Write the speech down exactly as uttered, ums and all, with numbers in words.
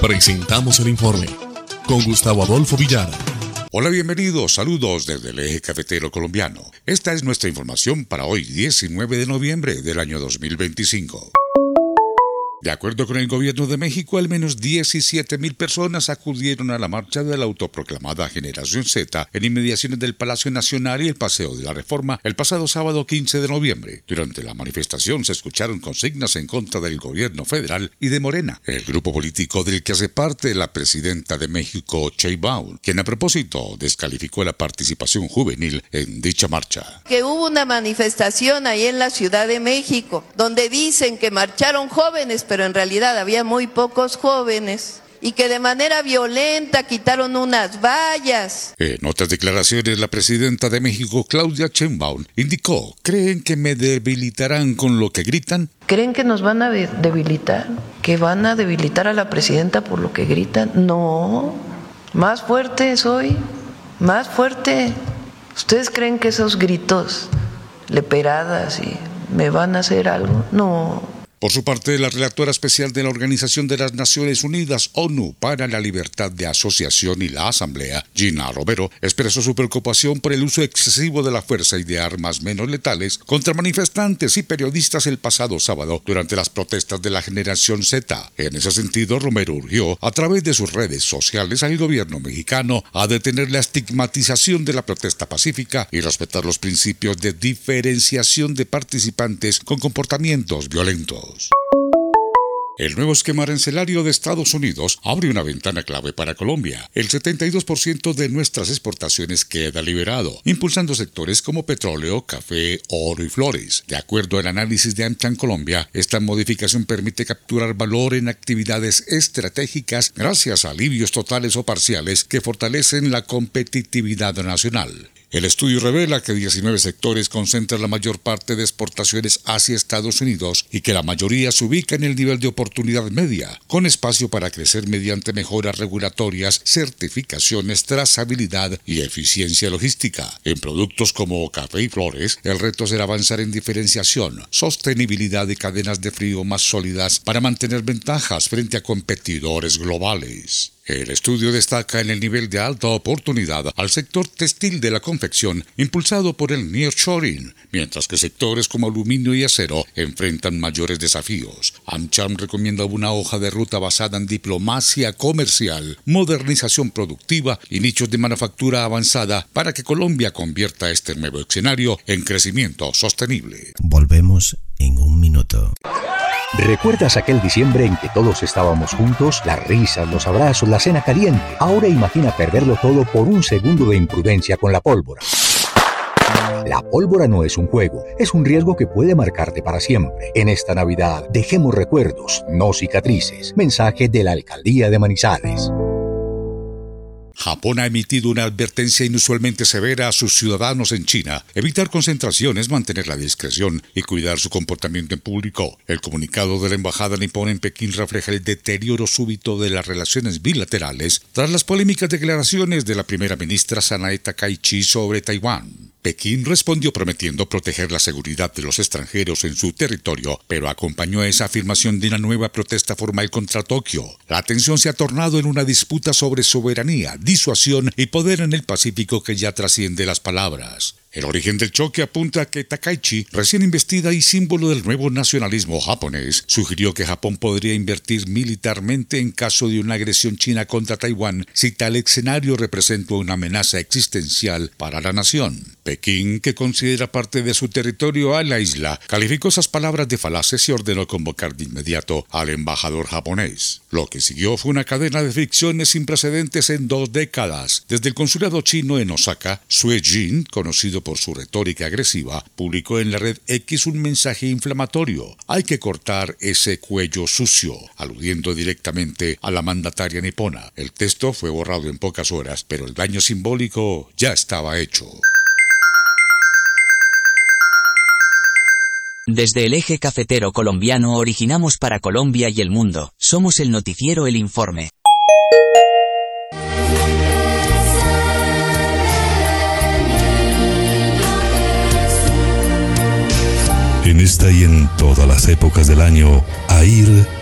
Presentamos el informe con Gustavo Adolfo Villara. Hola, bienvenidos, saludos desde el eje cafetero colombiano. Esta es nuestra información para hoy, diecinueve de noviembre del año dos mil veinticinco. De acuerdo con el gobierno de México, al menos diecisiete mil personas acudieron a la marcha de la autoproclamada Generación Z en inmediaciones del Palacio Nacional y el Paseo de la Reforma el pasado sábado quince de noviembre. Durante la manifestación se escucharon consignas en contra del gobierno federal y de Morena, el grupo político del que hace parte la presidenta de México, Sheinbaum, quien a propósito descalificó la participación juvenil en dicha marcha. Que hubo una manifestación ahí en la Ciudad de México, donde dicen que marcharon jóvenes, pero en realidad había muy pocos jóvenes, y que de manera violenta quitaron unas vallas. En otras declaraciones, la presidenta de México, Claudia Sheinbaum, indicó: ¿creen que me debilitarán con lo que gritan? ¿Creen que nos van a debilitar? ¿Que van a debilitar a la presidenta por lo que gritan? No, más fuerte soy, más fuerte. ¿Ustedes creen que esos gritos, leperadas, y me van a hacer algo? No. Por su parte, la relatora especial de la Organización de las Naciones Unidas, ONU, para la Libertad de Asociación y la Asamblea, Gina Romero, expresó su preocupación por el uso excesivo de la fuerza y de armas menos letales contra manifestantes y periodistas el pasado sábado durante las protestas de la Generación Z. En ese sentido, Romero urgió, a través de sus redes sociales, al gobierno mexicano a detener la estigmatización de la protesta pacífica y respetar los principios de diferenciación de participantes con comportamientos violentos. El nuevo esquema arancelario de Estados Unidos abre una ventana clave para Colombia. El setenta y dos por ciento de nuestras exportaciones queda liberado, impulsando sectores como petróleo, café, oro y flores. De acuerdo al análisis de AmCham Colombia, esta modificación permite capturar valor en actividades estratégicas gracias a alivios totales o parciales que fortalecen la competitividad nacional. El estudio revela que diecinueve sectores concentran la mayor parte de exportaciones hacia Estados Unidos y que la mayoría se ubica en el nivel de oportunidad media, con espacio para crecer mediante mejoras regulatorias, certificaciones, trazabilidad y eficiencia logística. En productos como café y flores, el reto será avanzar en diferenciación, sostenibilidad y cadenas de frío más sólidas para mantener ventajas frente a competidores globales. El estudio destaca en el nivel de alta oportunidad al sector textil de la confección, impulsado por el nearshoring, mientras que sectores como aluminio y acero enfrentan mayores desafíos. AmCham recomienda una hoja de ruta basada en diplomacia comercial, modernización productiva y nichos de manufactura avanzada para que Colombia convierta este nuevo escenario en crecimiento sostenible. Volvemos en un minuto. ¿Recuerdas aquel diciembre en que todos estábamos juntos? Las risas, los abrazos, la cena caliente. Ahora imagina perderlo todo por un segundo de imprudencia con la pólvora. La pólvora no es un juego, es un riesgo que puede marcarte para siempre. En esta Navidad, dejemos recuerdos, no cicatrices. Mensaje de la Alcaldía de Manizales. Japón ha emitido una advertencia inusualmente severa a sus ciudadanos en China: evitar concentraciones, mantener la discreción y cuidar su comportamiento en público. El comunicado de la embajada nipona en Pekín refleja el deterioro súbito de las relaciones bilaterales tras las polémicas declaraciones de la primera ministra Sanae Takaichi sobre Taiwán. Pekín respondió prometiendo proteger la seguridad de los extranjeros en su territorio, pero acompañó esa afirmación de una nueva protesta formal contra Tokio. La tensión se ha tornado en una disputa sobre soberanía, disuasión y poder en el Pacífico que ya trasciende las palabras. El origen del choque apunta a que Takaichi, recién investida y símbolo del nuevo nacionalismo japonés, sugirió que Japón podría invertir militarmente en caso de una agresión china contra Taiwán si tal escenario representa una amenaza existencial para la nación. Pekín, que considera parte de su territorio a la isla, calificó esas palabras de falaces y ordenó convocar de inmediato al embajador japonés. Lo que siguió fue una cadena de fricciones sin precedentes en dos décadas. Desde el consulado chino en Osaka, Sue Jin, conocido por su retórica agresiva, publicó en la red X un mensaje inflamatorio: hay que cortar ese cuello sucio, aludiendo directamente a la mandataria nipona. El texto fue borrado en pocas horas, pero el daño simbólico ya estaba hecho. Desde el eje cafetero colombiano originamos para Colombia y el mundo. Somos el noticiero El Informe. En esta y en todas las épocas del año, AIR